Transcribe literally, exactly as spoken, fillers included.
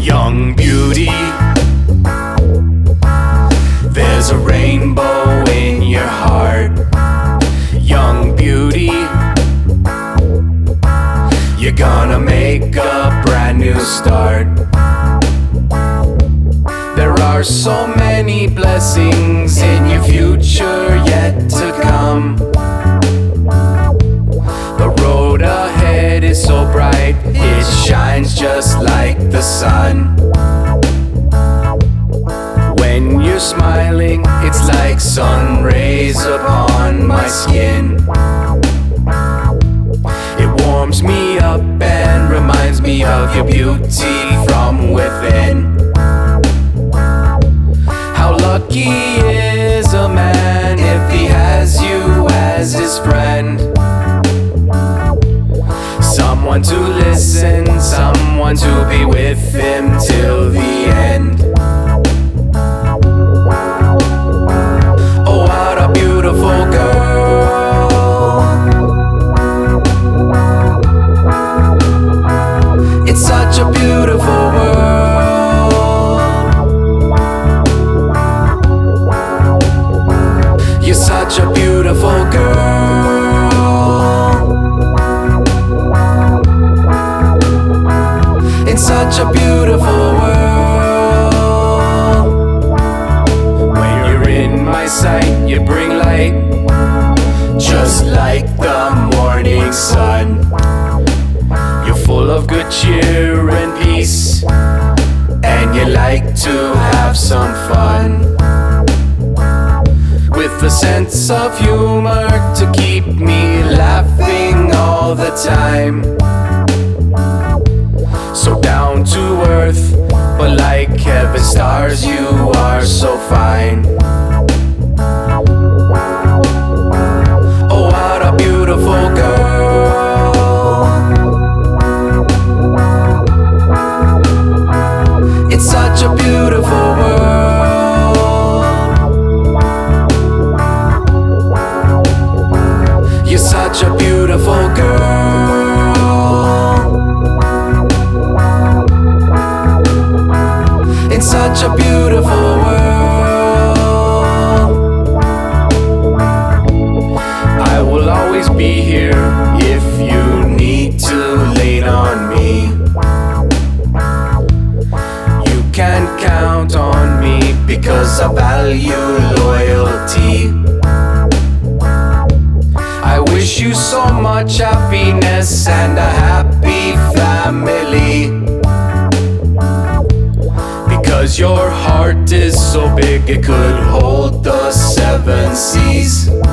Young beauty, there's a rainbow in your heart. Young beauty, you're gonna make a brand new start. There are so many blessings in your future yet to come. The road ahead is so bright, it shines just like the sun. When you're smiling, it's like sun rays upon my skin. It warms me up and reminds me of your beauty from within. How lucky is a man if he has you as his friend. Someone to listen, someone to be with him till the end. Oh, what a beautiful girl. It's such a beautiful world. You're such a beautiful girl. It's such a beautiful world. When you're in my sight, you bring light, just like the morning sun. You're full of good cheer and peace, and you like to have some fun. With a sense of humor to keep me laughing all the time. So down to earth, but like heaven stars, you are so fine. Oh, what a beautiful girl. It's such a beautiful world. You're such a beautiful girl. It's such a beautiful world. I will always be here if you need to lean on me. You can count on me because I value loyalty. I wish you so much happiness and a happy family. Because your heart is so big it could hold the seven seas.